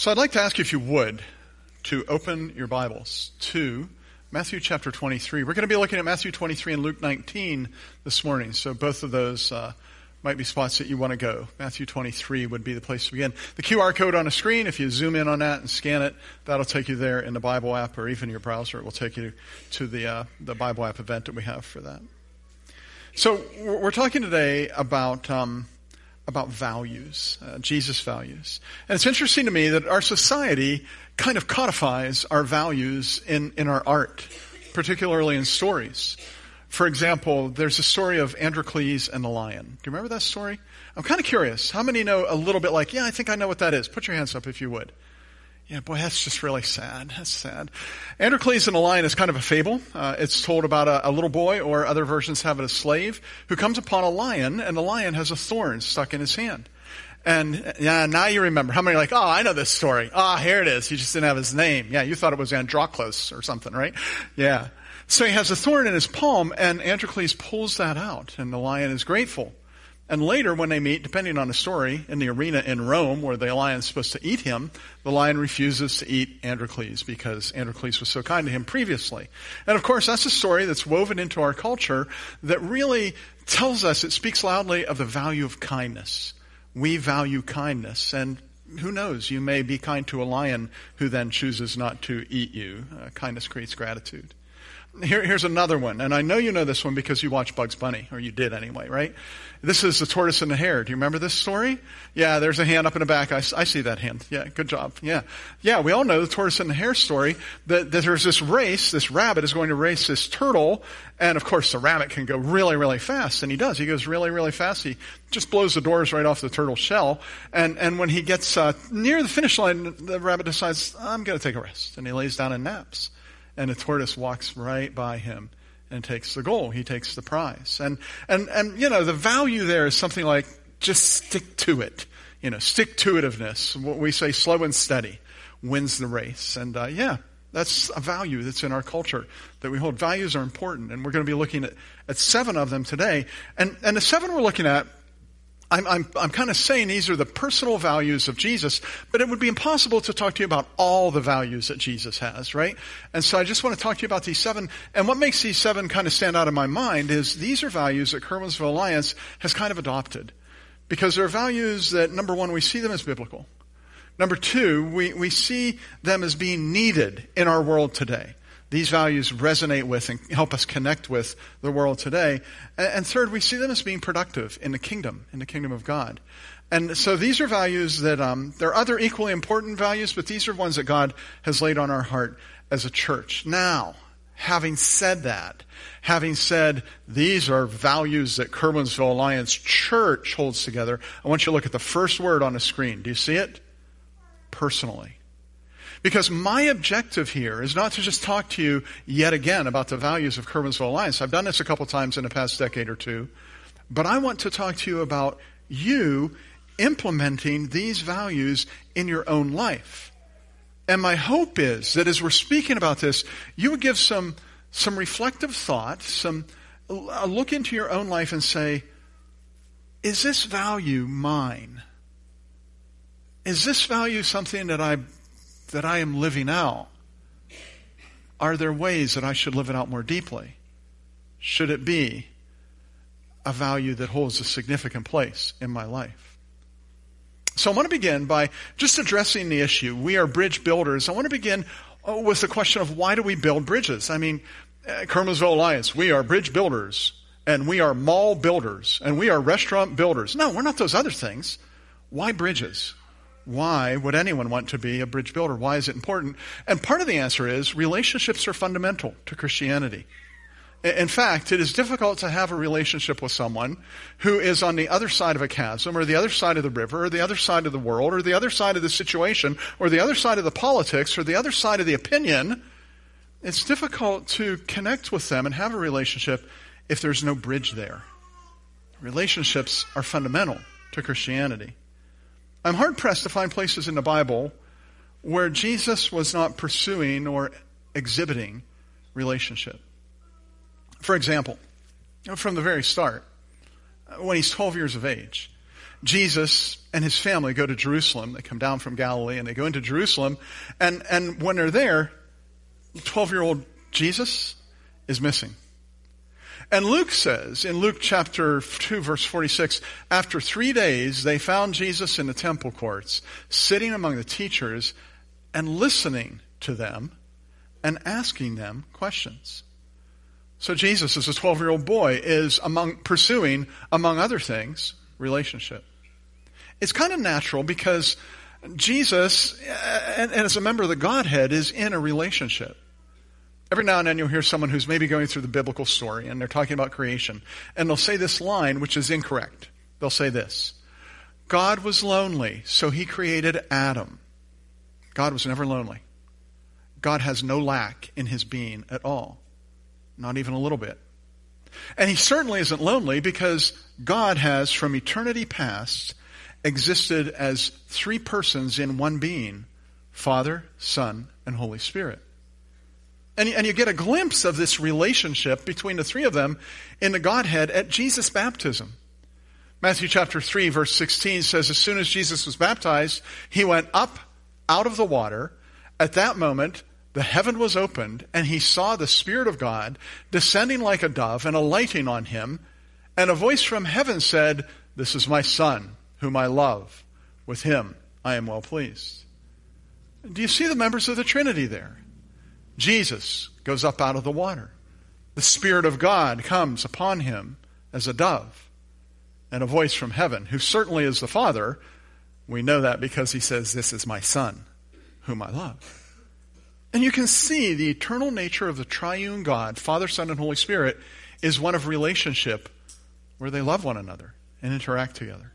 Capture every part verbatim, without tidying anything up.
So I'd like to ask you, if you would, to open your Bibles to Matthew chapter twenty-three. We're going to be looking at Matthew twenty-three and Luke nineteen this morning, so both of those uh, might be spots that you want to go. Matthew twenty-three would be the place to begin. The Q R code on the screen, if you zoom in on that and scan it, that'll take you there in the Bible app, or even your browser. It will take you to the uh, the Bible app event that we have for that. So we're talking today about um, about values, uh, Jesus' values. And it's interesting to me that our society kind of codifies our values in, in our art, particularly in stories. For example, there's a story of Androcles and the lion. Do you remember that story? I'm kind of curious. How many know a little bit like, yeah, I think I know what that is. Put your hands up if you would. Yeah, boy, that's just really sad. That's sad. Androcles and the lion is kind of a fable. Uh, it's told about a, a little boy, or other versions have it a slave, who comes upon a lion, and the lion has a thorn stuck in his hand. And yeah, now you remember. How many are like, oh, I know this story. Ah, oh, here it is. He just didn't have his name. Yeah, you thought it was Androcles or something, right? Yeah. So he has a thorn in his palm, and Androcles pulls that out, and the lion is grateful. And later, when they meet, depending on the story, in the arena in Rome, where the lion's supposed to eat him, the lion refuses to eat Androcles because Androcles was so kind to him previously. And of course, that's a story that's woven into our culture that really tells us, it speaks loudly of the value of kindness. We value kindness, and who knows, you may be kind to a lion who then chooses not to eat you. Uh, kindness creates gratitude. Here, here's another one, and I know you know this one because you watch Bugs Bunny, or you did anyway, right? This is the tortoise and the hare. Do you remember this story? Yeah, there's a hand up in the back. I, I see that hand. Yeah, good job. Yeah. Yeah, we all know the tortoise and the hare story, that, that there's this race, this rabbit is going to race this turtle, and of course the rabbit can go really, really fast, and he does. He goes really, really fast. He just blows the doors right off the turtle's shell, and, and when he gets uh, near the finish line, the rabbit decides, I'm going to take a rest, and he lays down and naps. And the tortoise walks right by him and takes the goal. He takes the prize. And, and, and, you know, the value there is something like, just stick to it. You know, stick-to-itiveness. What we say, slow and steady wins the race. And, uh, yeah, that's a value that's in our culture that we hold. Values are important. And we're going to be looking at, at seven of them today. And, and the seven we're looking at, I'm, I'm, I'm kind of saying these are the personal values of Jesus, but it would be impossible to talk to you about all the values that Jesus has, right? And so I just want to talk to you about these seven. And what makes these seven kind of stand out in my mind is these are values that Kerwinsville Alliance has kind of adopted. Because they're values that, number one, we see them as biblical. Number two, we, we see them as being needed in our world today. These values resonate with and help us connect with the world today. And third, we see them as being productive in the kingdom, in the kingdom of God. And so these are values that, um, there are other equally important values, but these are ones that God has laid on our heart as a church. Now, having said that, having said these are values that Kerwinsville Alliance Church holds together, I want you to look at the first word on the screen. Do you see it? Personally. Because my objective here is not to just talk to you yet again about the values of Kerwinsville Alliance. I've done this a couple times in the past decade or two. But I want to talk to you about you implementing these values in your own life. And my hope is that as we're speaking about this, you would give some, some reflective thought, some, a look into your own life and say, is this value mine? Is this value something that I that I am living out? Are there ways that I should live it out more deeply? Should it be a value that holds a significant place in my life? So I want to begin by just addressing the issue. We are bridge builders. I want to begin with the question of why do we build bridges? I mean, Kerwinsville Alliance, we are bridge builders, and we are mall builders, and we are restaurant builders. No, we're not those other things. Why bridges? Why would anyone want to be a bridge builder? Why is it important? And part of the answer is relationships are fundamental to Christianity. In fact, it is difficult to have a relationship with someone who is on the other side of a chasm, or the other side of the river, or the other side of the world, or the other side of the situation, or the other side of the politics, or the other side of the opinion. It's difficult to connect with them and have a relationship if there's no bridge there. Relationships are fundamental to Christianity. I'm hard-pressed to find places in the Bible where Jesus was not pursuing or exhibiting relationship. For example, from the very start, when he's twelve years of age, Jesus and his family go to Jerusalem. They come down from Galilee and they go into Jerusalem. And, and when they're there, twelve-year-old Jesus is missing. And Luke says, in Luke chapter two, verse forty-six, after three days, they found Jesus in the temple courts, sitting among the teachers and listening to them and asking them questions. So Jesus, as a twelve-year-old boy, is among pursuing, among other things, relationship. It's kind of natural because Jesus, and, and as a member of the Godhead, is in a relationship. Every now and then you'll hear someone who's maybe going through the biblical story and they're talking about creation, and they'll say this line, which is incorrect. They'll say this: God was lonely, so he created Adam. God was never lonely. God has no lack in his being at all. Not even a little bit. And he certainly isn't lonely because God has, from eternity past, existed as three persons in one being: Father, Son, and Holy Spirit. And, and you get a glimpse of this relationship between the three of them in the Godhead at Jesus' baptism. Matthew chapter three, verse sixteen says, as soon as Jesus was baptized, he went up out of the water. At that moment, the heaven was opened, and he saw the Spirit of God descending like a dove and alighting on him. And a voice from heaven said, this is my Son, whom I love. With him I am well pleased. Do you see the members of the Trinity there? Jesus goes up out of the water. The Spirit of God comes upon him as a dove. And a voice from heaven, who certainly is the Father. We know that because he says, this is my Son, whom I love. And you can see the eternal nature of the triune God, Father, Son, and Holy Spirit, is one of relationship where they love one another and interact together.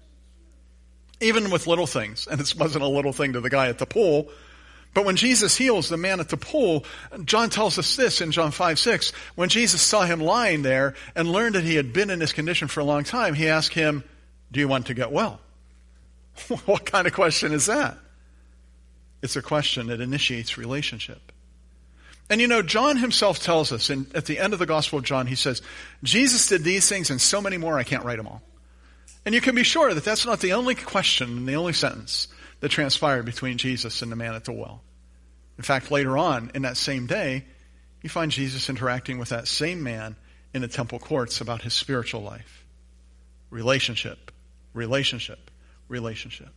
Even with little things, and this wasn't a little thing to the guy at the pool, but when Jesus heals the man at the pool, John tells us this in John five six, when Jesus saw him lying there and learned that he had been in this condition for a long time, he asked him, do you want to get well? What kind of question is that? It's a question that initiates relationship. And you know, John himself tells us, in, at the end of the Gospel of John, he says, Jesus did these things and so many more, I can't write them all. And you can be sure that that's not the only question and the only sentence that transpired between Jesus and the man at the well. In fact, later on in that same day, you find Jesus interacting with that same man in the temple courts about his spiritual life. Relationship, relationship, relationship.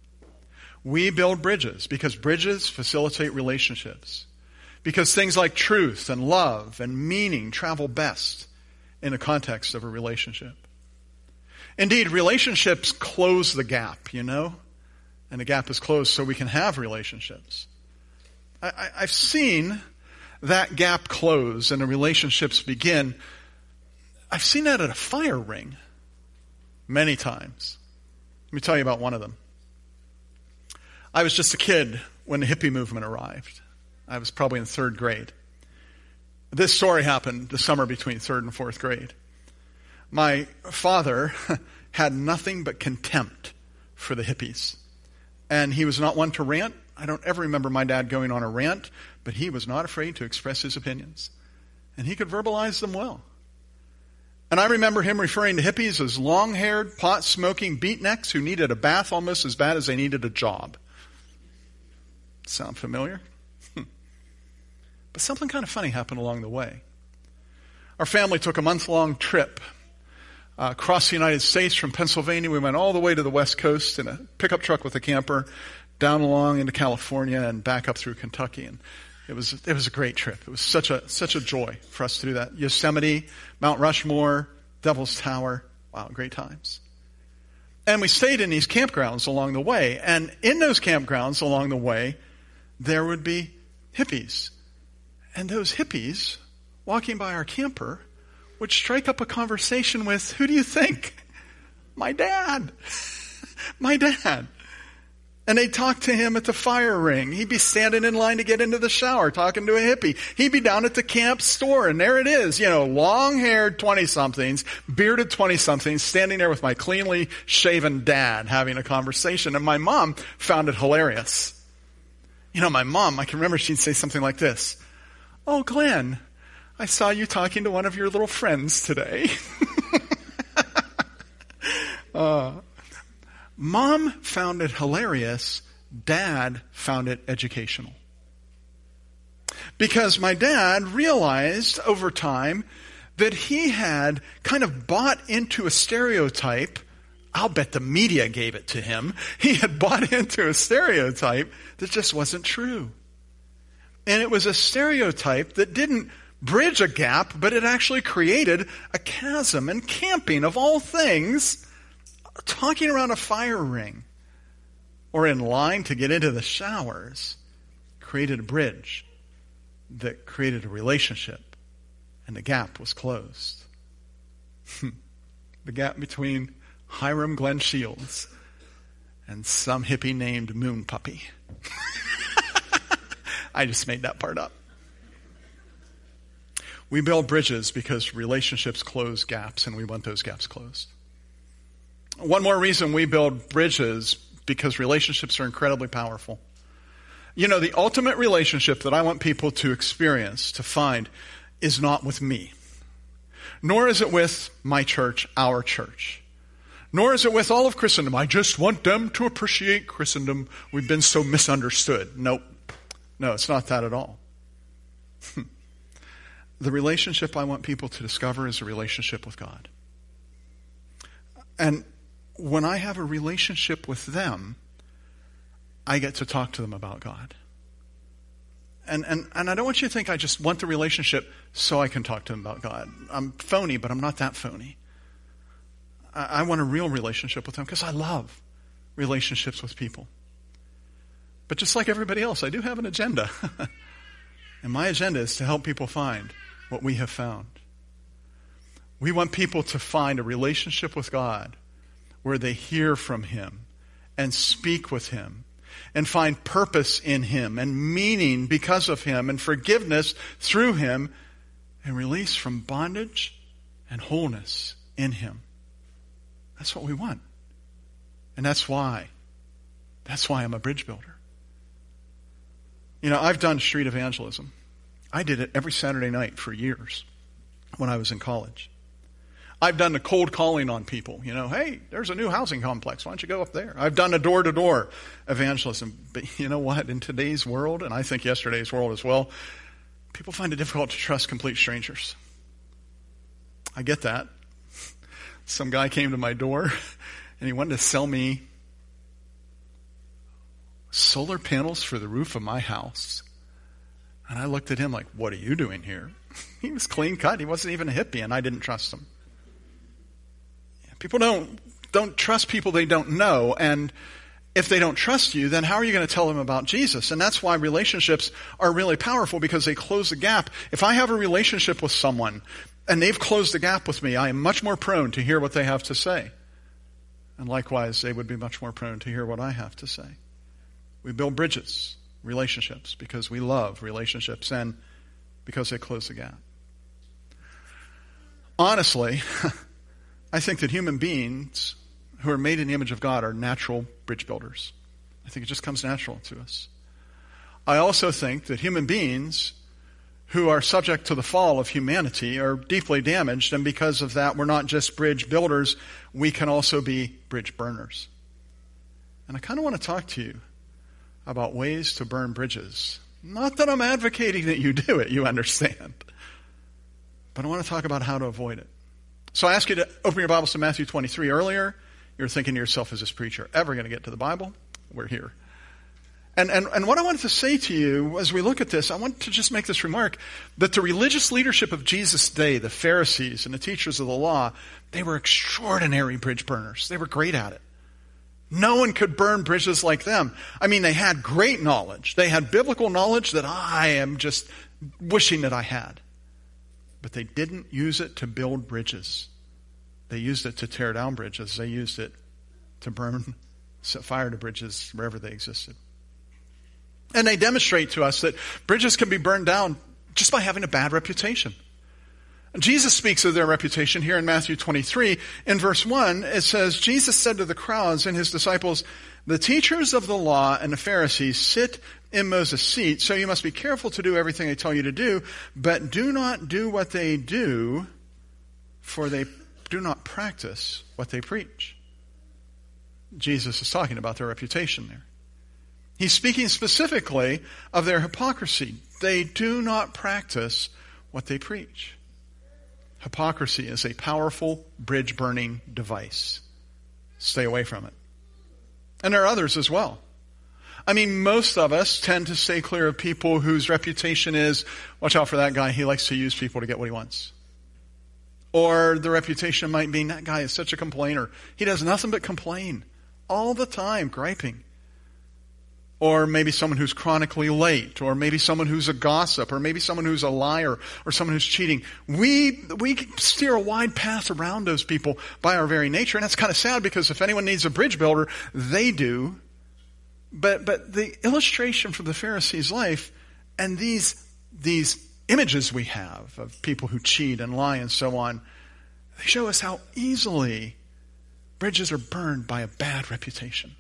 We build bridges because bridges facilitate relationships. Because things like truth and love and meaning travel best in the context of a relationship. Indeed, relationships close the gap, you know? And the gap is closed so we can have relationships. I, I, I've seen that gap close and the relationships begin. I've seen that at a fire ring many times. Let me tell you about one of them. I was just a kid when the hippie movement arrived. I was probably in third grade. This story happened the summer between third and fourth grade. My father had nothing but contempt for the hippies. And he was not one to rant. I don't ever remember my dad going on a rant, but he was not afraid to express his opinions. And he could verbalize them well. And I remember him referring to hippies as long-haired, pot-smoking beatniks who needed a bath almost as bad as they needed a job. Sound familiar? But something kind of funny happened along the way. Our family took a month-long trip uh, across the United States from Pennsylvania. We went all the way to the West Coast in a pickup truck with a camper, down along into California and back up through Kentucky. And it was it was a great trip. It was such a such a joy for us to do that. Yosemite, Mount Rushmore, Devil's Tower. Wow, great times. And we stayed in these campgrounds along the way. And in those campgrounds along the way, there would be hippies. And those hippies, walking by our camper, would strike up a conversation with, who do you think? My dad. My dad. And they'd talk to him at the fire ring. He'd be standing in line to get into the shower, talking to a hippie. He'd be down at the camp store, and there it is, you know, long-haired twenty-somethings, bearded twenty-somethings, standing there with my cleanly shaven dad having a conversation. And my mom found it hilarious. You know, my mom, I can remember she'd say something like this. Oh, Glenn, I saw you talking to one of your little friends today. uh, Mom found it hilarious. Dad found it educational. Because my dad realized over time that he had kind of bought into a stereotype. I'll bet the media gave it to him. He had bought into a stereotype that just wasn't true. And it was a stereotype that didn't bridge a gap, but it actually created a chasm. And camping, of all things, talking around a fire ring or in line to get into the showers, created a bridge that created a relationship, and the gap was closed. The gap between Hiram Glenn Shields and some hippie named Moon Puppy. I just made that part up. We build bridges because relationships close gaps, and we want those gaps closed. One more reason we build bridges, because relationships are incredibly powerful. You know, the ultimate relationship that I want people to experience, to find, is not with me. Nor is it with my church, our church. Nor is it with all of Christendom. I just want them to appreciate Christendom. We've been so misunderstood. Nope. No, it's not that at all. The relationship I want people to discover is a relationship with God. And when I have a relationship with them, I get to talk to them about God. And, and, and I don't want you to think I just want the relationship so I can talk to them about God. I'm phony, but I'm not that phony. I, I want a real relationship with them because I love relationships with people. But just like everybody else, I do have an agenda. And my agenda is to help people find what we have found. We want people to find a relationship with God where they hear from Him and speak with Him and find purpose in Him and meaning because of Him and forgiveness through Him and release from bondage and wholeness in Him. That's what we want. And that's why. That's why I'm a bridge builder. You know, I've done street evangelism. I did it every Saturday night for years when I was in college. I've done the cold calling on people. You know, hey, there's a new housing complex. Why don't you go up there? I've done a door-to-door evangelism. But you know what? In today's world, and I think yesterday's world as well, people find it difficult to trust complete strangers. I get that. Some guy came to my door, and he wanted to sell me solar panels for the roof of my house. And I looked at him like, what are you doing here? He was clean cut. He wasn't even a hippie, and I didn't trust him. People don't don't trust people they don't know, and if they don't trust you, then how are you going to tell them about Jesus? And that's why relationships are really powerful, because they close the gap. If I have a relationship with someone and they've closed the gap with me, I am much more prone to hear what they have to say. And likewise, they would be much more prone to hear what I have to say. We build bridges, relationships, because we love relationships and because they close the gap. Honestly, I think that human beings who are made in the image of God are natural bridge builders. I think it just comes natural to us. I also think that human beings who are subject to the fall of humanity are deeply damaged, and because of that, we're not just bridge builders, we can also be bridge burners. And I kind of want to talk to you about ways to burn bridges. Not that I'm advocating that you do it, you understand. But I want to talk about how to avoid it. So I ask you to open your Bibles to Matthew twenty-three. Earlier, you were thinking to yourself, is this preacher ever going to get to the Bible? We're here. And, and, and what I wanted to say to you as we look at this, I want to just make this remark, that the religious leadership of Jesus' day, the Pharisees and the teachers of the law, they were extraordinary bridge burners. They were great at it. No one could burn bridges like them. I mean, they had great knowledge. They had biblical knowledge that I am just wishing that I had. But they didn't use it to build bridges. They used it to tear down bridges. They used it to burn, set fire to bridges wherever they existed. And they demonstrate to us that bridges can be burned down just by having a bad reputation. Jesus speaks of their reputation here in Matthew twenty-three. In verse one, it says, Jesus said to the crowds and his disciples, the teachers of the law and the Pharisees sit in Moses' seat, so you must be careful to do everything they tell you to do, but do not do what they do, for they do not practice what they preach. Jesus is talking about their reputation there. He's speaking specifically of their hypocrisy. They do not practice what they preach. Hypocrisy is a powerful bridge-burning device. Stay away from it. And there are others as well. I mean, most of us tend to stay clear of people whose reputation is, watch out for that guy, he likes to use people to get what he wants. Or the reputation might be, that guy is such a complainer. He does nothing but complain all the time, griping. Or maybe someone who's chronically late, or maybe someone who's a gossip, or maybe someone who's a liar, or someone who's cheating. We we steer a wide path around those people by our very nature, and that's kind of sad because if anyone needs a bridge builder, they do. But but the illustration from the Pharisees' life and these these images we have of people who cheat and lie and so on, they show us how easily bridges are burned by a bad reputation.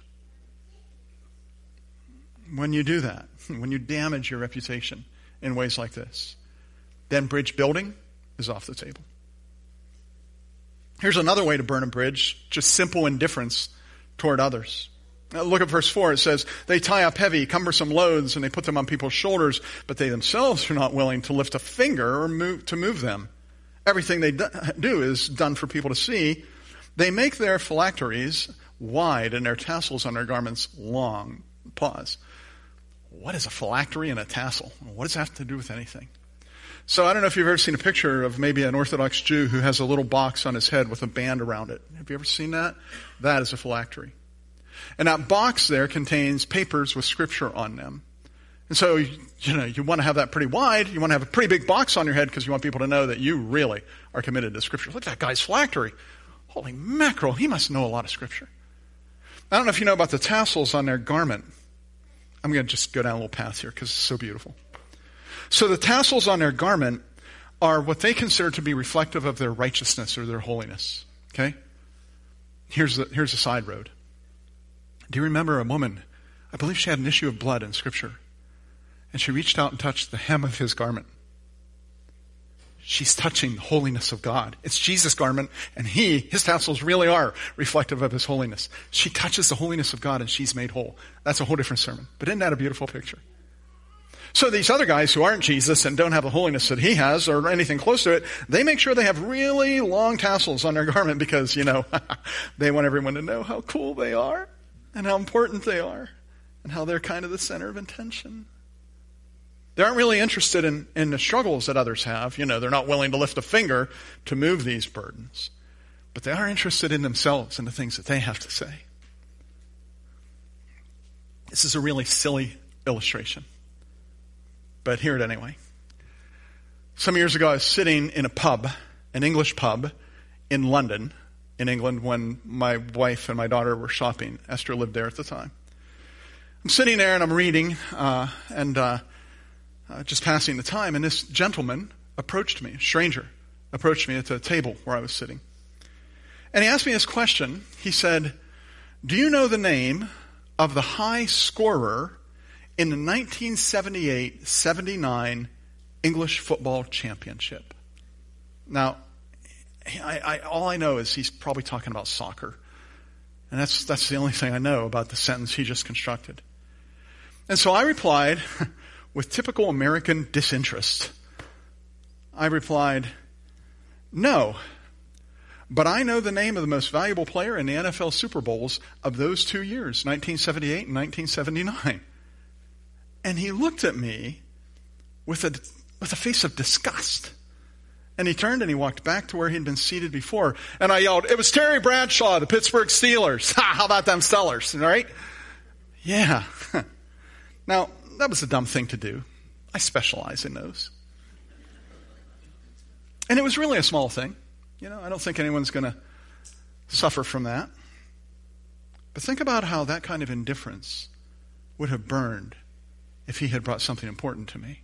When you do that, when you damage your reputation in ways like this, then bridge building is off the table. Here's another way to burn a bridge, just simple indifference toward others. Now look at verse four. It says, they tie up heavy, cumbersome loads, and they put them on people's shoulders, but they themselves are not willing to lift a finger or move to move them. Everything they do is done for people to see. They make their phylacteries wide and their tassels on their garments long. Pause. What is a phylactery and a tassel? What does that have to do with anything? So I don't know if you've ever seen a picture of maybe an Orthodox Jew who has a little box on his head with a band around it. Have you ever seen that? That is a phylactery. And that box there contains papers with scripture on them. And so, you know, you want to have that pretty wide. You want to have a pretty big box on your head because you want people to know that you really are committed to scripture. Look at that guy's phylactery. Holy mackerel, he must know a lot of scripture. I don't know if you know about the tassels on their garment. I'm going to just go down a little path here because it's so beautiful. So the tassels on their garment are what they consider to be reflective of their righteousness or their holiness. Okay? Here's the, here's a side road. Do you remember a woman, I believe she had an issue of blood in Scripture, and she reached out and touched the hem of his garment. She's touching the holiness of God. It's Jesus' garment, and he, his tassels really are reflective of his holiness. She touches the holiness of God, and she's made whole. That's a whole different sermon. But isn't that a beautiful picture? So these other guys who aren't Jesus and don't have the holiness that he has or anything close to it, they make sure they have really long tassels on their garment because, you know, they want everyone to know how cool they are and how important they are and how they're kind of the center of attention. They aren't really interested in, in the struggles that others have. You know, they're not willing to lift a finger to move these burdens. But they are interested in themselves and the things that they have to say. This is a really silly illustration. But hear it anyway. Some years ago, I was sitting in a pub, an English pub in London, in England, when my wife and my daughter were shopping. Esther lived there at the time. I'm sitting there and I'm reading, uh, and uh, uh, just passing the time, and this gentleman approached me, a stranger, approached me at the table where I was sitting. And he asked me this question. He said, do you know the name of the high scorer in the nineteen seventy-eight seventy-nine English football championship? Now, I, I, all I know is he's probably talking about soccer. And that's, that's the only thing I know about the sentence he just constructed. And so I replied, with typical American disinterest, I replied, no, but I know the name of the most valuable player in the N F L Super Bowls of those two years, nineteen seventy-eight and nineteen seventy-nine. And he looked at me with a, with a face of disgust. And he turned and he walked back to where he'd been seated before. And I yelled, it was Terry Bradshaw, the Pittsburgh Steelers. Ha, how about them Stellars, right? Yeah. Now, that was a dumb thing to do. I specialize in those. And it was really a small thing. You know, I don't think anyone's going to suffer from that. But think about how that kind of indifference would have burned if he had brought something important to me.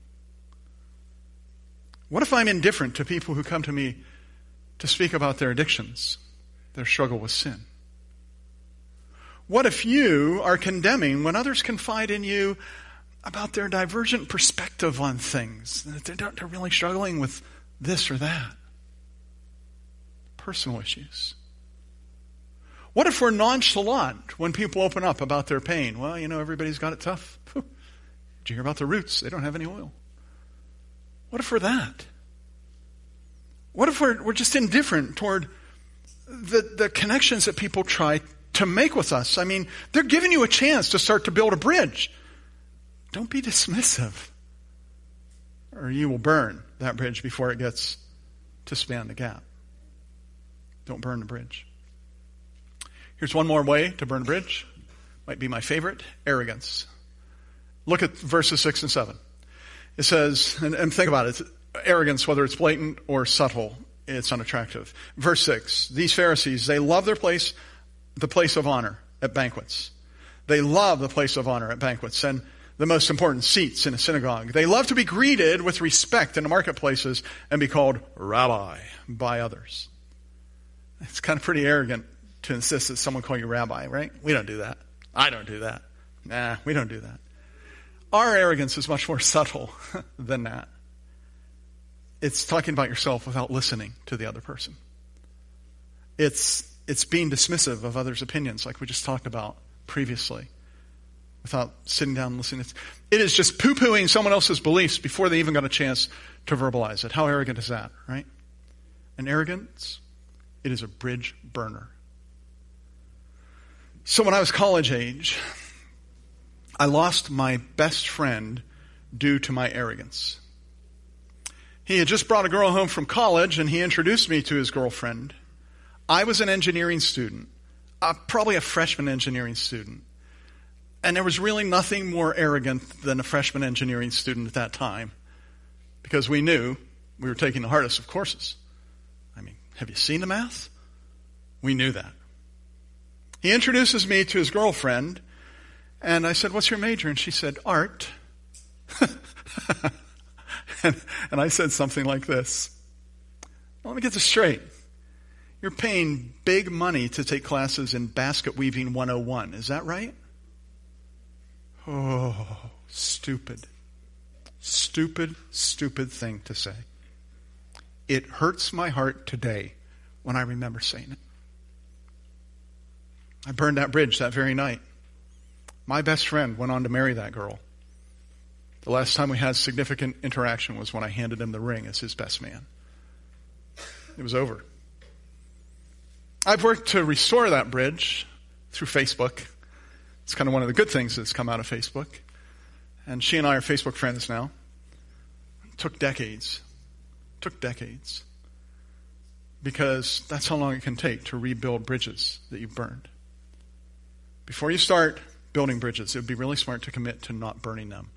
What if I'm indifferent to people who come to me to speak about their addictions, their struggle with sin? What if you are condemning when others confide in you about their divergent perspective on things, that they're, they're really struggling with this or that? Personal issues. What if we're nonchalant when people open up about their pain? Well, you know, everybody's got it tough. Did you hear about the Roots? They don't have any oil. What if we're that? What if we're, we're just indifferent toward the, the connections that people try to make with us? I mean, they're giving you a chance to start to build a bridge. Don't be dismissive, or you will burn that bridge before it gets to span the gap. Don't burn the bridge. Here's one more way to burn a bridge. Might be my favorite: arrogance. Look at verses six and seven. It says, and, and think about it, arrogance, whether it's blatant or subtle, it's unattractive. Verse six, these Pharisees, they love their place, the place of honor at banquets. They love the place of honor at banquets and the most important seats in a synagogue. They love to be greeted with respect in the marketplaces and be called rabbi by others. It's kind of pretty arrogant to insist that someone call you rabbi, right? We don't do that. I don't do that. Nah, we don't do that. Our arrogance is much more subtle than that. It's talking about yourself without listening to the other person. It's it's being dismissive of others' opinions, like we just talked about previously, without sitting down and listening. It is just poo-pooing someone else's beliefs before they even got a chance to verbalize it. How arrogant is that, right? And arrogance, it is a bridge burner. So when I was college age, I lost my best friend due to my arrogance. He had just brought a girl home from college, and he introduced me to his girlfriend. I was an engineering student, uh, probably a freshman engineering student. And there was really nothing more arrogant than a freshman engineering student at that time, because we knew we were taking the hardest of courses. I mean, have you seen the math? We knew that. He introduces me to his girlfriend, and I said, what's your major? And she said, art. and, and I said something like this. Let me get this straight. You're paying big money to take classes in basket weaving one oh one. Is that right? Oh, stupid. Stupid, stupid thing to say. It hurts my heart today when I remember saying it. I burned that bridge that very night. My best friend went on to marry that girl. The last time we had significant interaction was when I handed him the ring as his best man. It was over. I've worked to restore that bridge through Facebook. It's kind of one of the good things that's come out of Facebook. And she and I are Facebook friends now. It took decades. It took decades. Because that's how long it can take to rebuild bridges that you've burned. Before you start building bridges, it would be really smart to commit to not burning them.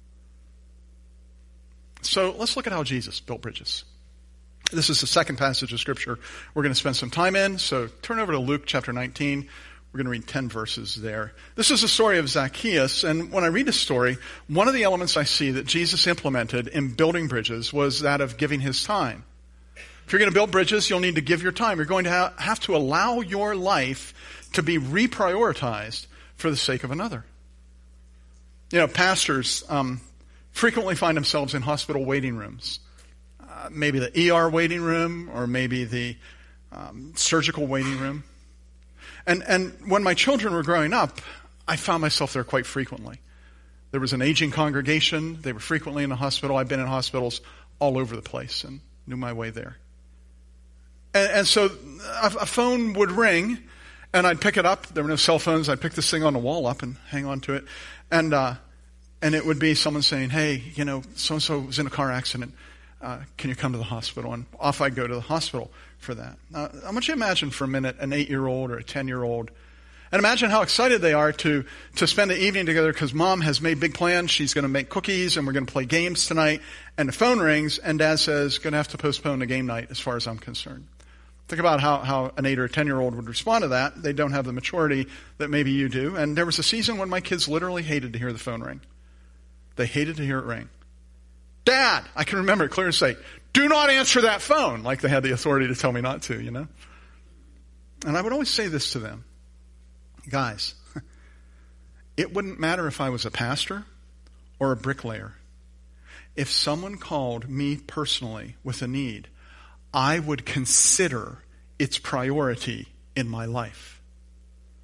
So let's look at how Jesus built bridges. This is the second passage of Scripture we're going to spend some time in. So turn over to Luke chapter nineteen. We're going to read ten verses there. This is the story of Zacchaeus, and when I read the story, one of the elements I see that Jesus implemented in building bridges was that of giving his time. If you're going to build bridges, you'll need to give your time. You're going to ha- have to allow your life to be reprioritized for the sake of another. You know, pastors um, frequently find themselves in hospital waiting rooms. Uh, maybe the E R waiting room, or maybe the um, surgical waiting room. And and when my children were growing up, I found myself there quite frequently. There was an aging congregation. They were frequently in the hospital. I've been in hospitals all over the place and knew my way there. And, and so a, a phone would ring, and I'd pick it up. There were no cell phones. I'd pick this thing on the wall up and hang on to it. And uh, and it would be someone saying, hey, you know, so-and-so was in a car accident. Uh, can you come to the hospital? And off I'd go to the hospital for that. Now, I want you to imagine for a minute an eight-year-old or a ten-year-old. And imagine how excited they are to, to spend the evening together because mom has made big plans. She's going to make cookies and we're going to play games tonight. And the phone rings and dad says, going to have to postpone the game night as far as I'm concerned. Think about how, how an eight or a ten-year-old would respond to that. They don't have the maturity that maybe you do. And there was a season when my kids literally hated to hear the phone ring. They hated to hear it ring. Dad, I can remember it clear as day, do not answer that phone, like they had the authority to tell me not to, you know. And I would always say this to them. Guys, it wouldn't matter if I was a pastor or a bricklayer. If someone called me personally with a need, I would consider its priority in my life.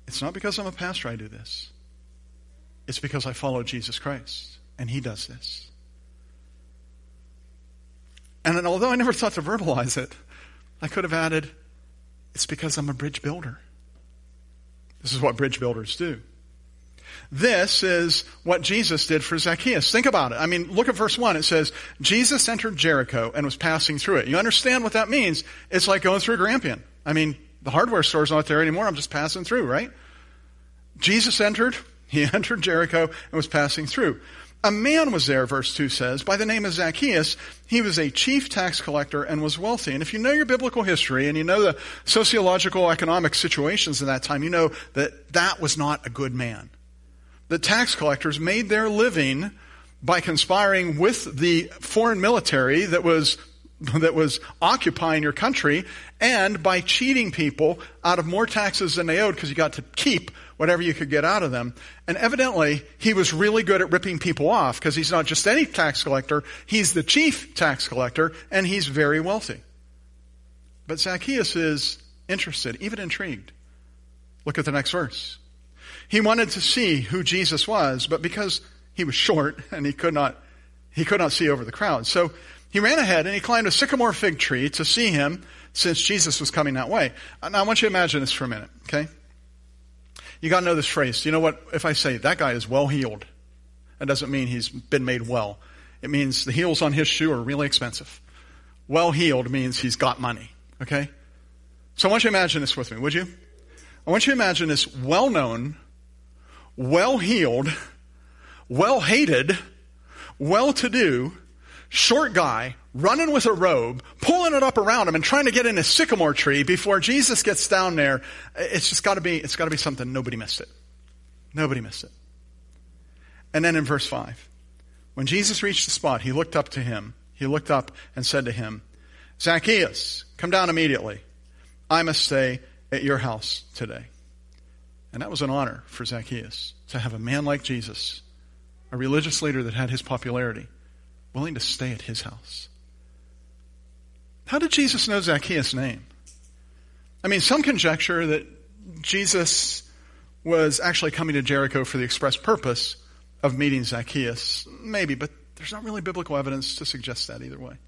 It's not because I'm a pastor I do this. It's because I follow Jesus Christ, and he does this. And then, although I never thought to verbalize it, I could have added, it's because I'm a bridge builder. This is what bridge builders do. This is what Jesus did for Zacchaeus. Think about it. I mean, look at verse one. It says, Jesus entered Jericho and was passing through it. You understand what that means? It's like going through a Grampian. I mean, the hardware store's not there anymore. I'm just passing through, right? Jesus entered, he entered Jericho and was passing through. A man was there, verse two says, by the name of Zacchaeus. He was a chief tax collector and was wealthy. And if you know your biblical history and you know the sociological, economic situations in that time, you know that that was not a good man. The tax collectors made their living by conspiring with the foreign military that was that was occupying your country, and by cheating people out of more taxes than they owed because you got to keep whatever you could get out of them. And evidently, he was really good at ripping people off because he's not just any tax collector, he's the chief tax collector, and he's very wealthy. But Zacchaeus is interested, even intrigued. Look at the next verse. He wanted to see who Jesus was, but because he was short and he could not, he could not see over the crowd. So he ran ahead and he climbed a sycamore fig tree to see him since Jesus was coming that way. Now I want you to imagine this for a minute, okay? You got to know this phrase. You know what? If I say that guy is well heeled, that doesn't mean he's been made well. It means the heels on his shoe are really expensive. Well heeled means he's got money, okay? So I want you to imagine this with me, would you? I want you to imagine this well-known, well-heeled, well-hated, well-to-do, short guy running with a robe, pulling it up around him and trying to get in a sycamore tree before Jesus gets down there. It's just got to be, it's got to be something. Nobody missed it. Nobody missed it. And then in verse five, when Jesus reached the spot, he looked up to him. He looked up and said to him, Zacchaeus, come down immediately. I must stay at your house today. And that was an honor for Zacchaeus to have a man like Jesus, a religious leader that had his popularity, willing to stay at his house. How did Jesus know Zacchaeus' name? I mean, some conjecture that Jesus was actually coming to Jericho for the express purpose of meeting Zacchaeus. Maybe, but there's not really biblical evidence to suggest that either way.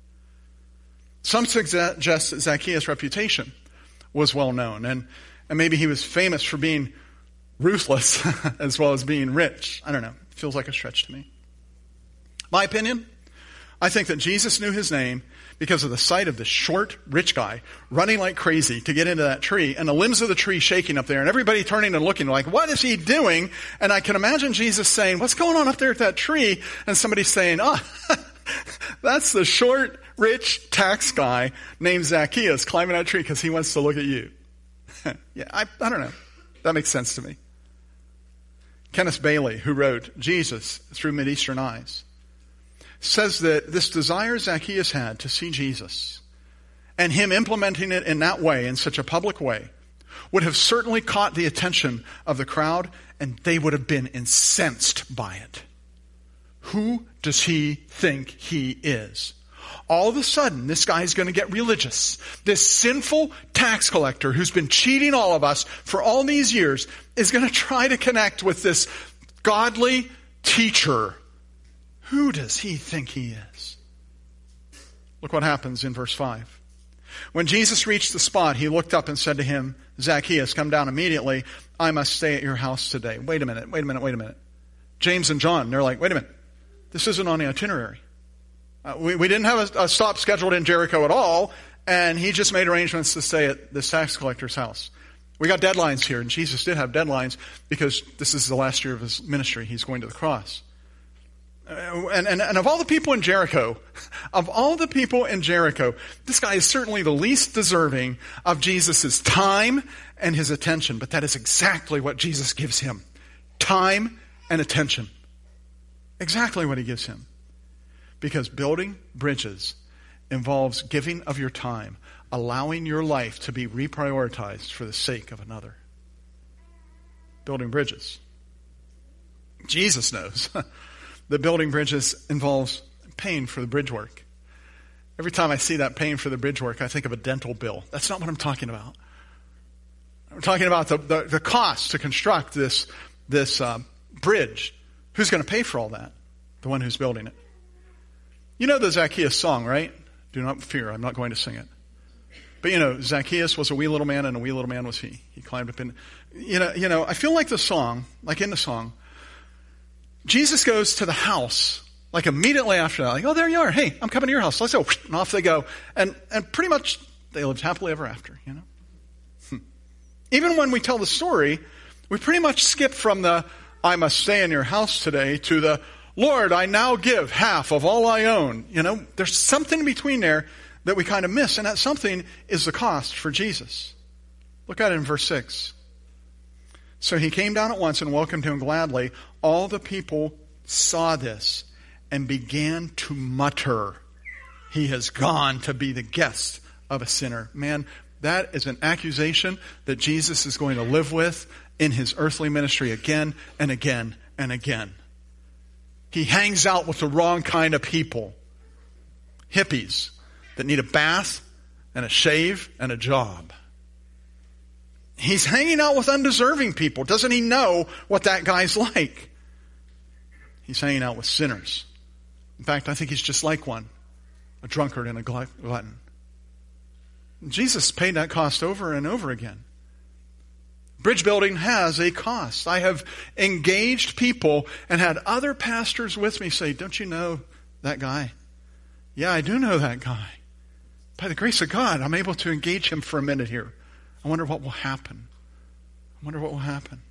Some suggest that Zacchaeus' reputation was well known, and, and maybe he was famous for being ruthless as well as being rich. I don't know. It feels like a stretch to me. My opinion, I think that Jesus knew his name because of the sight of this short, rich guy running like crazy to get into that tree and the limbs of the tree shaking up there and everybody turning and looking like, what is he doing? And I can imagine Jesus saying, what's going on up there at that tree? And somebody saying, oh, that's the short, rich tax guy named Zacchaeus climbing that tree because he wants to look at you. yeah, I, I don't know. That makes sense to me. Kenneth Bailey, who wrote Jesus Through Mideastern Eyes, says that this desire Zacchaeus had to see Jesus and him implementing it in that way, in such a public way, would have certainly caught the attention of the crowd, and they would have been incensed by it. Who does he think he is? All of a sudden, this guy is going to get religious. This sinful tax collector who's been cheating all of us for all these years is going to try to connect with this godly teacher. Who does he think he is? Look what happens in verse five. When Jesus reached the spot, he looked up and said to him, Zacchaeus, come down immediately. I must stay at your house today. Wait a minute, wait a minute, wait a minute. James and John, they're like, wait a minute. This isn't on the itinerary. Uh, we, we didn't have a, a stop scheduled in Jericho at all, and he just made arrangements to stay at this tax collector's house. We got deadlines here, and Jesus did have deadlines because this is the last year of his ministry. He's going to the cross. Uh, and, and, and of all the people in Jericho, of all the people in Jericho, this guy is certainly the least deserving of Jesus' time and his attention. But that is exactly what Jesus gives him. Time and attention. Exactly what he gives him. Because building bridges involves giving of your time, allowing your life to be reprioritized for the sake of another. Building bridges. Jesus knows that building bridges involves paying for the bridge work. Every time I see that paying for the bridge work, I think of a dental bill. That's not what I'm talking about. We're talking about the, the, the cost to construct this, this uh, bridge. Who's going to pay for all that? The one who's building it. You know the Zacchaeus song, right? Do not fear, I'm not going to sing it. But you know, Zacchaeus was a wee little man, and a wee little man was he. He climbed up in, you know, you know, I feel like the song, like in the song, Jesus goes to the house, like immediately after that, like, oh, there you are. Hey, I'm coming to your house. Let's go. And off they go. And, and pretty much they lived happily ever after, you know. Hmm. Even when we tell the story, we pretty much skip from the, I must stay in your house today, to the, Lord, I now give half of all I own. You know, there's something in between there that we kind of miss, and that something is the cost for Jesus. Look at it in verse six. So he came down at once and welcomed him gladly. All the people saw this and began to mutter, he has gone to be the guest of a sinner. Man, that is an accusation that Jesus is going to live with in his earthly ministry again and again and again. He hangs out with the wrong kind of people. Hippies that need a bath and a shave and a job. He's hanging out with undeserving people. Doesn't he know what that guy's like? He's hanging out with sinners. In fact, I think he's just like one. A drunkard and a glutton. Jesus paid that cost over and over again. Bridge building has a cost. I have engaged people and had other pastors with me say, don't you know that guy? Yeah, I do know that guy. By the grace of God, I'm able to engage him for a minute here. I wonder what will happen. I wonder what will happen.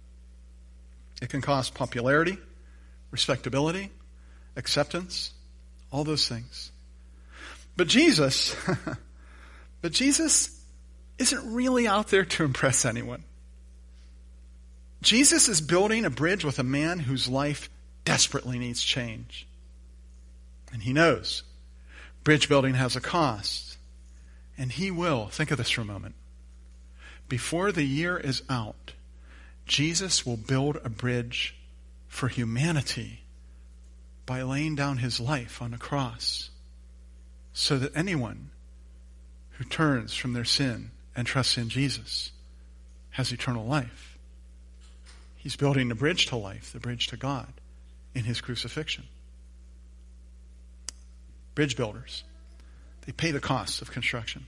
It can cost popularity, respectability, acceptance, all those things. But Jesus, but Jesus isn't really out there to impress anyone. Jesus is building a bridge with a man whose life desperately needs change. And he knows bridge building has a cost. And he will, think of this for a moment. Before the year is out, Jesus will build a bridge for humanity by laying down his life on a cross, so that anyone who turns from their sin and trusts in Jesus has eternal life. He's building the bridge to life, the bridge to God, in his crucifixion. Bridge builders, they pay the cost of construction.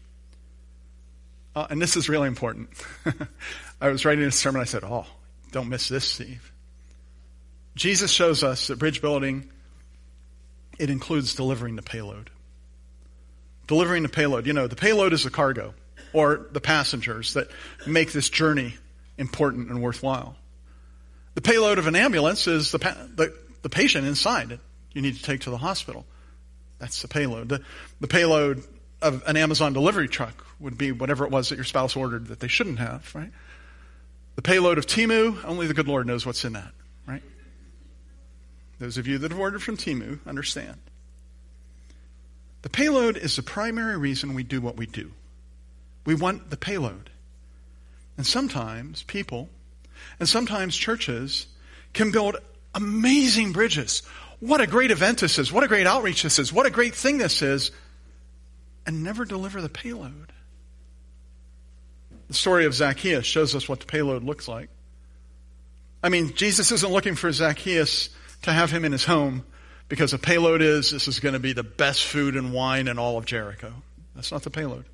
Uh, and this is really important. I was writing a sermon, I said, oh, don't miss this, Steve. Jesus shows us that bridge building, it includes delivering the payload. Delivering the payload. You know, the payload is the cargo, or the passengers that make this journey important and worthwhile. The payload of an ambulance is the, pa- the, the patient inside that you need to take to the hospital. That's the payload. The, the payload of an Amazon delivery truck would be whatever it was that your spouse ordered that they shouldn't have, right? The payload of Temu, only the good Lord knows what's in that, right? Those of you that have ordered from Temu understand. The payload is the primary reason we do what we do. We want the payload. And sometimes people, and sometimes churches, can build amazing bridges. What a great event this is. What a great outreach this is. What a great thing this is. And never deliver the payload. The story of Zacchaeus shows us what the payload looks like. I mean, Jesus isn't looking for Zacchaeus to have him in his home because the payload is this is going to be the best food and wine in all of Jericho. That's not the payload.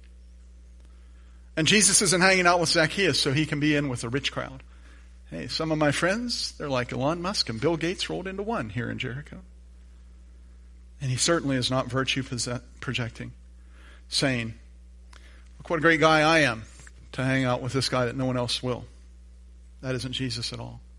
And Jesus isn't hanging out with Zacchaeus so he can be in with a rich crowd. Hey, some of my friends, they're like Elon Musk and Bill Gates rolled into one here in Jericho. And he certainly is not virtue projecting, saying, look what a great guy I am to hang out with this guy that no one else will. That isn't Jesus at all.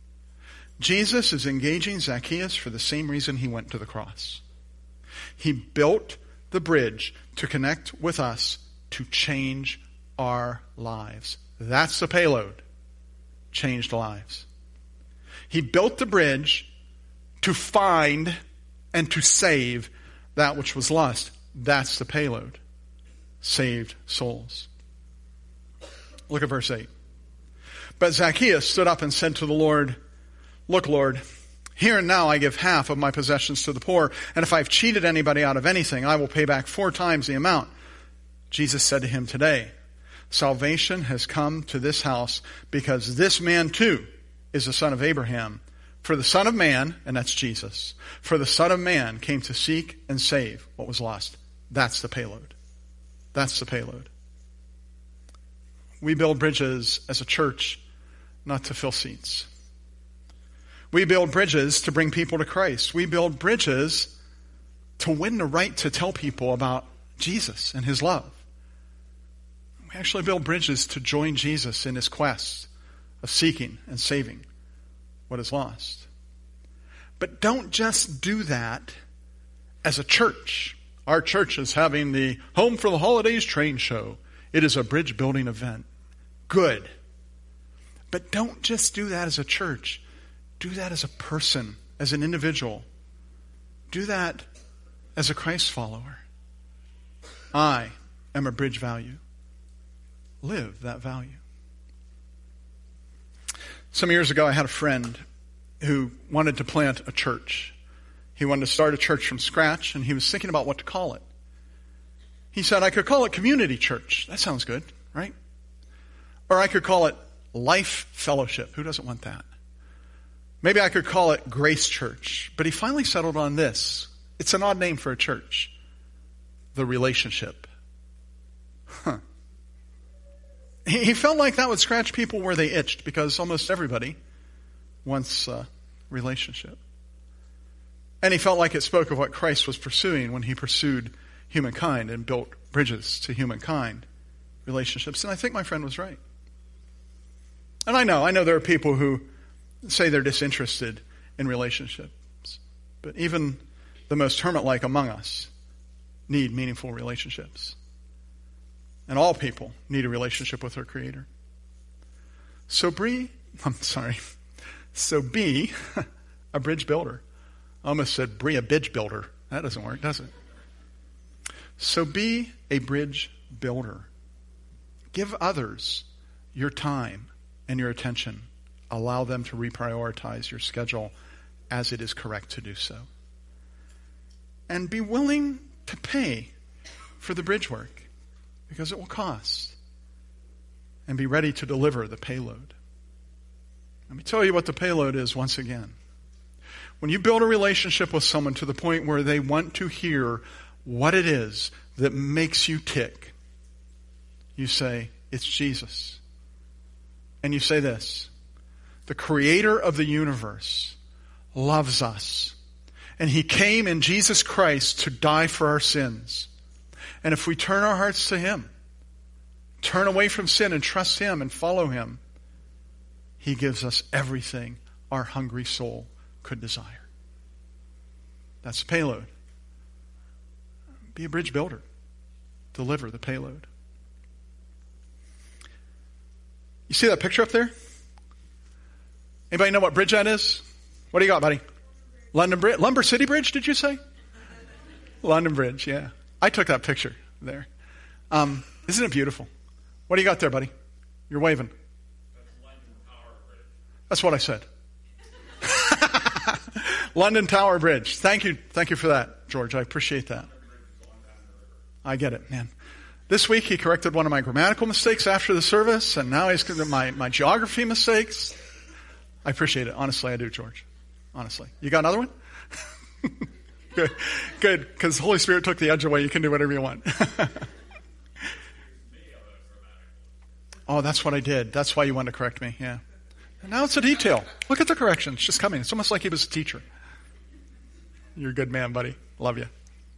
Jesus is engaging Zacchaeus for the same reason he went to the cross. He built the bridge to connect with us to change our lives. That's the payload. Changed lives. He built the bridge to find and to save that which was lost. That's the payload. Saved souls. Look at verse eight. But Zacchaeus stood up and said to the Lord, look, Lord, here and now I give half of my possessions to the poor, and if I've cheated anybody out of anything, I will pay back four times the amount. Jesus said to him, today, Salvation has come to this house because this man too is the son of Abraham. For the Son of Man, and that's Jesus, for the Son of Man came to seek and save what was lost. That's the payload. That's the payload. We build bridges as a church not to fill seats. We build bridges to bring people to Christ. We build bridges to win the right to tell people about Jesus and his love. We actually build bridges to join Jesus in his quest of seeking and saving what is lost. But don't just do that as a church. Our church is having the Home for the Holidays train show. It is a bridge building event. Good. But don't just do that as a church. Do that as a person, as an individual. Do that as a Christ follower. I am a bridge value. Live that value. Some years ago, I had a friend who wanted to plant a church. He wanted to start a church from scratch, and he was thinking about what to call it. He said, I could call it Community Church. That sounds good, right? Or I could call it Life Fellowship. Who doesn't want that? Maybe I could call it Grace Church. But he finally settled on this. It's an odd name for a church. The Relationship. Huh. He felt like that would scratch people where they itched, because almost everybody wants a relationship. And he felt like it spoke of what Christ was pursuing when he pursued humankind and built bridges to humankind, relationships. And I think my friend was right. And I know, I know there are people who say they're disinterested in relationships. But even the most hermit-like among us need meaningful relationships. And all people need a relationship with their Creator. So be, I'm sorry, so be a bridge builder. I almost said be a bridge builder. That doesn't work, does it? So be a bridge builder. Give others your time and your attention. Allow them to reprioritize your schedule as it is correct to do so. And be willing to pay for the bridge work, because it will cost. And be ready to deliver the payload. Let me tell you what the payload is once again. When you build a relationship with someone to the point where they want to hear what it is that makes you tick, you say, it's Jesus. And you say this, the Creator of the universe loves us. And he came in Jesus Christ to die for our sins. And if we turn our hearts to him, turn away from sin and trust him and follow him, he gives us everything our hungry soul could desire. That's the payload. Be a bridge builder. Deliver the payload. You see that picture up there? Anybody know what bridge that is? What do you got, buddy? London Bridge. Lumber City Bridge, did you say? London Bridge, yeah. I took that picture there. Um, isn't it beautiful? What do you got there, buddy? You're waving. That's London Tower Bridge. That's what I said. London Tower Bridge. Thank you. Thank you for that, George. I appreciate that. I get it, man. This week he corrected one of my grammatical mistakes after the service, and now he's my, my geography mistakes. I appreciate it. Honestly, I do, George. Honestly. You got another one? Good. Good. Because the Holy Spirit took the edge away. You can do whatever you want. Oh, that's what I did. That's why you wanted to correct me. Yeah. And now it's a detail. Look at the correction. It's just coming. It's almost like he was a teacher. You're a good man, buddy. Love you.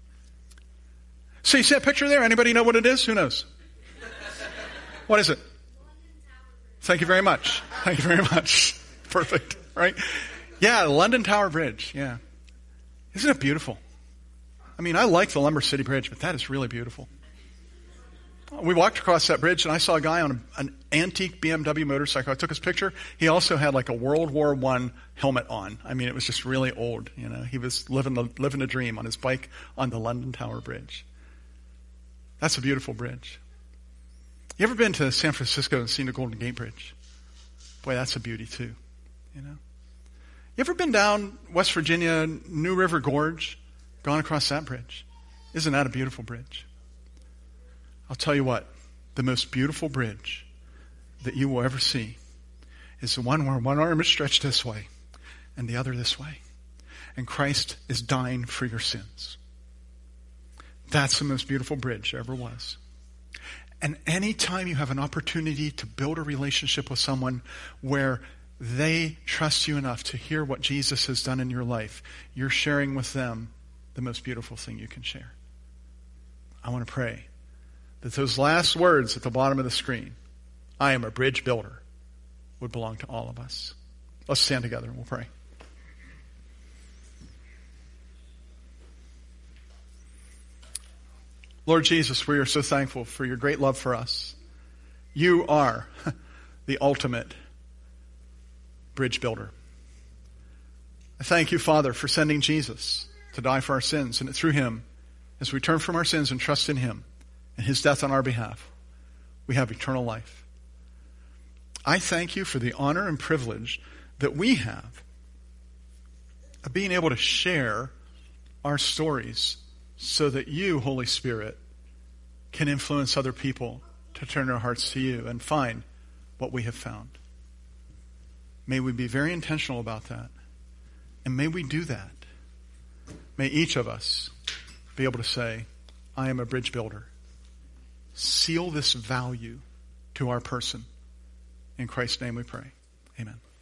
So you see that picture there? Anybody know what it is? Who knows? What is it? Thank you very much. Thank you very much. Perfect. Right? Yeah, the London Tower Bridge. Yeah. Isn't it beautiful? I mean, I like the Lumber City Bridge, but that is really beautiful. We walked across that bridge, and I saw a guy on a, an antique B M W motorcycle. I took his picture. He also had like a World War One helmet on. I mean, it was just really old. You know, he was living the living a dream on his bike on the London Tower Bridge. That's a beautiful bridge. You ever been to San Francisco and seen the Golden Gate Bridge? Boy, that's a beauty too. You know. You ever been down West Virginia, New River Gorge, gone across that bridge? Isn't that a beautiful bridge? I'll tell you what, the most beautiful bridge that you will ever see is the one where one arm is stretched this way and the other this way. And Christ is dying for your sins. That's the most beautiful bridge there ever was. And anytime you have an opportunity to build a relationship with someone where they trust you enough to hear what Jesus has done in your life, you're sharing with them the most beautiful thing you can share. I want to pray that those last words at the bottom of the screen, I am a bridge builder, would belong to all of us. Let's stand together and we'll pray. Lord Jesus, we are so thankful for your great love for us. You are the ultimate bridge builder. I thank you, Father, for sending Jesus to die for our sins, and that through him, as we turn from our sins and trust in him and his death on our behalf, we have eternal life. I thank you for the honor and privilege that we have of being able to share our stories so that you, Holy Spirit, can influence other people to turn their hearts to you and find what we have found. May we be very intentional about that. And may we do that. May each of us be able to say, I am a bridge builder. Seal this value to our person. In Christ's name we pray. Amen.